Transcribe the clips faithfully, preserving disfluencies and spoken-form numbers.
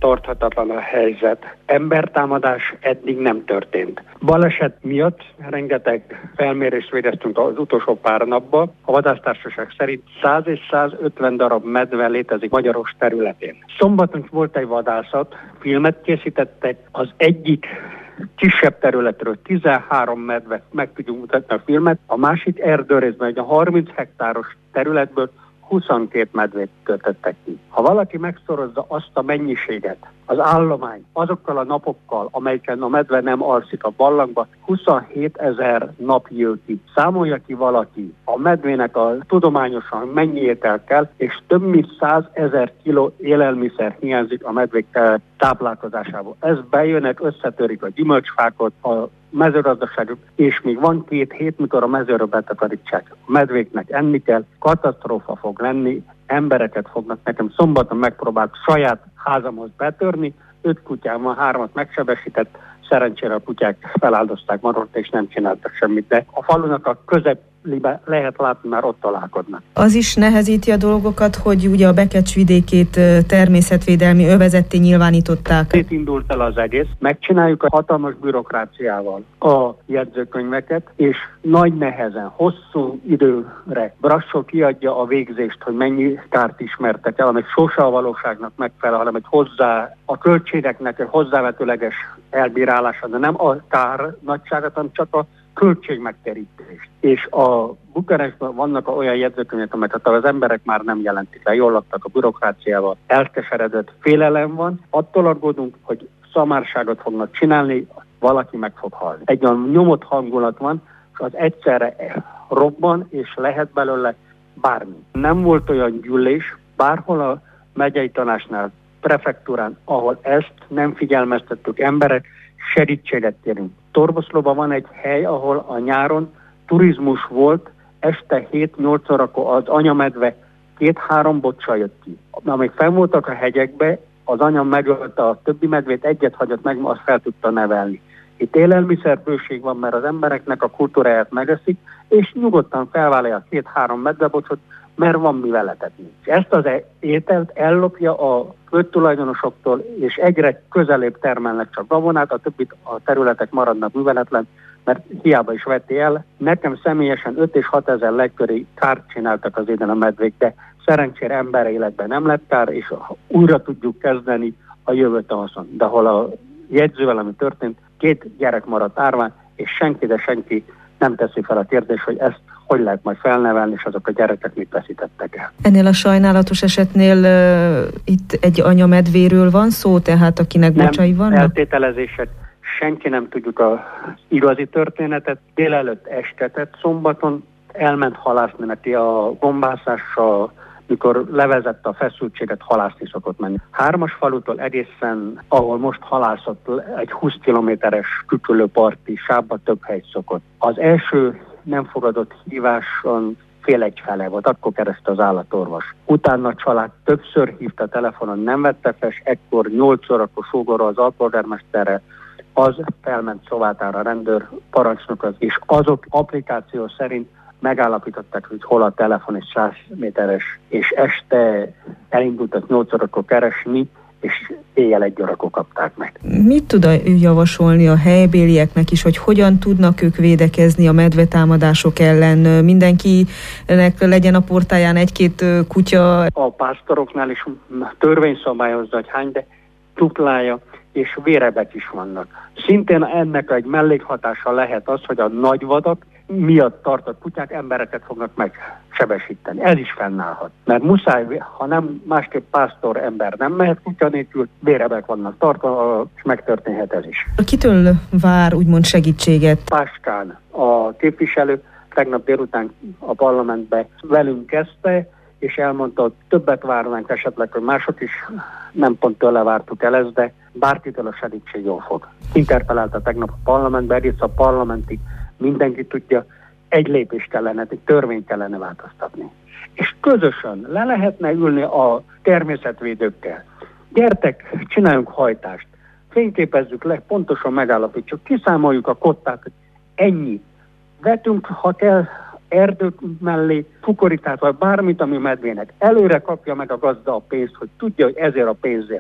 tarthatatlan a helyzet. Embertámadás eddig nem történt. Baleset miatt rengeteg felmérést végeztünk az utolsó pár napban. A vadásztársaság szerint száz és százötven darab medve létezik Magyarország területén. Szombaton volt egy vadászat, filmet készítettek, az egyik kisebb területről tizenhárom medve meg tudjuk mutatni a filmet, a másik erdőrészben, egy a harminc hektáros területből huszonkét medvét töltöttek ki. Ha valaki megszorozza azt a mennyiséget, az állomány azokkal a napokkal, amelyeken a medve nem alszik a barlangba, huszonhét ezer nap jön ki. Számolja ki valaki a medvének a tudományosan mennyi étel kell, és több mint százezer kiló élelmiszer hiányzik a medvék táplálkozásából. Ez bejönnek, összetörik a gyümölcsfákat, a mezőgazdaságok, és még van két hét, mikor a mezőről betakarítsák. A medvéknek enni kell, katasztrófa fog lenni, embereket fognak. Nekem szombaton megpróbált saját házamhoz betörni, öt kutyám van, hármat megsebesített, szerencsére a kutyák feláldozták maradta, és nem csináltak semmit, de a falunak a közepébe lehet látni, már ott találkoznak. Az is nehezíti a dolgokat, hogy ugye a Bekecs vidékét természetvédelmi övezetté nyilvánították. Itt indult el az egész, megcsináljuk a hatalmas bürokráciával a jegyzőkönyveket, és nagy nehezen, hosszú időre Brassó kiadja a végzést, hogy mennyi kárt ismertek el, amely sose a valóságnak megfelel, hanem egy hozzá, a költségeknek egy hozzávetőleges elbírálása, de nem a kár nagyságot, hanem csak a költségmegterítést. És a Bukarestben vannak olyan jegyzőkönyvek, amelyeket az emberek már nem jelentik le, jól laktak a bürokráciával, elkeseredett félelem van, attól aggódunk, hogy szamárságot fognak csinálni, valaki meg fog halni. Egy olyan nyomott hangulat van, és az egyszerre robban, és lehet belőle bármi. Nem volt olyan gyűlés, bárhol a megyei tanácsnál, prefektúrán, ahol ezt nem figyelmeztettük emberek, segítséget kérünk. Torboszlóban van egy hely, ahol a nyáron turizmus volt, este hét-nyolc órakor az anyamedve két-három bocsa jött ki. Amíg fenn voltak a hegyekbe, az anya megölte a többi medvét, egyet hagyott meg, azt fel tudta nevelni. Itt élelmiszerbőség van, mert az embereknek a kultúráját megeszik, és nyugodtan felvállalja a két-három medvebocsot, mert van mivel etetni. Ezt az ételt ellopja a földtulajdonosoktól, és egyre közelébb termelnek csak gabonát, a többit a területek maradnak műveletlen, mert hiába is vetti el. Nekem személyesen öt és hat ezer legköri kárt csináltak az éden a medvék, de szerencsére ember életben nem lett kár, és újra tudjuk kezdeni a jövő tavaszon. De hol a jegyzővel, ami történt, két gyerek maradt árván, és senki, de senki nem teszi fel a kérdést, hogy ezt hogy lehet majd felnevelni, és azok a gyerekek mit veszítettek el. Ennél a sajnálatos esetnél uh, itt egy anyamedvéről van szó, tehát akinek bocsai vannak? Nem, eltételezések. Senki nem tudjuk az igazi történetet. Délelőtt estetett, szombaton elment halászni neki a gombászással, mikor levezette a feszültséget, halászni szokott menni. Hármas falutól egészen, ahol most halászott, egy húsz kilométeres kütyülőparti sávba több hegy szokott. Az első nem fogadott híváson fél egy fele volt, akkor kereszte az állatorvos. Utána a család többször hívta telefonon, nem vette fel, ekkor nyolc órakor sógorra az alpolgármesterre, az felment Szovátára, a rendőr parancsnok az, és azok applikáció szerint megállapították, hogy hol a telefon egy száz méteres, és este elindultak nyolc órakor keresni, és éjjel egy órakor kapták meg. Mit tud javasolni a helybélieknek is, hogy hogyan tudnak ők védekezni a medvetámadások ellen? Mindenkinek legyen a portáján egy-két kutya. A pásztoroknál is törvény szabályozza, hogy hány, de duplája, és vérebek is vannak. Szintén ennek egy mellékhatása lehet az, hogy a nagyvadak miatt tartott kutyák embereket fognak megsebesíteni. Ez is fennállhat. Mert muszáj, ha nem másképp pásztor ember nem mehet kutya nélkül, vérebek vannak tartva, és megtörténhet ez is. Kitől vár úgymond segítséget? Páskán a képviselő tegnap délután a parlamentbe velünk kezdte, és elmondta, hogy többet várnánk esetleg, hogy mások is, nem pont tőle vártuk el ezt, de bárkitől a segítség jól fog. Interpellálta tegnap a parlamentbe, egész a parlamentig mindenki tudja, egy lépést kellene, egy törvényt kellene változtatni. És közösen le lehetne ülni a természetvédőkkel. Gyertek, csináljunk hajtást, fényképezzük le, pontosan megállapítsuk, kiszámoljuk a kottát, hogy ennyi. Vetünk, ha kell, erdők mellé, fukoritát, vagy bármit, ami medvének. Előre kapja meg a gazda a pénzt, hogy tudja, hogy ezért a pénzért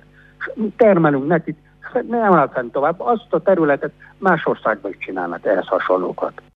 termelünk nekik, nem áll fenn tovább, azt a területet más országban is csinálnak ehhez hasonlókat.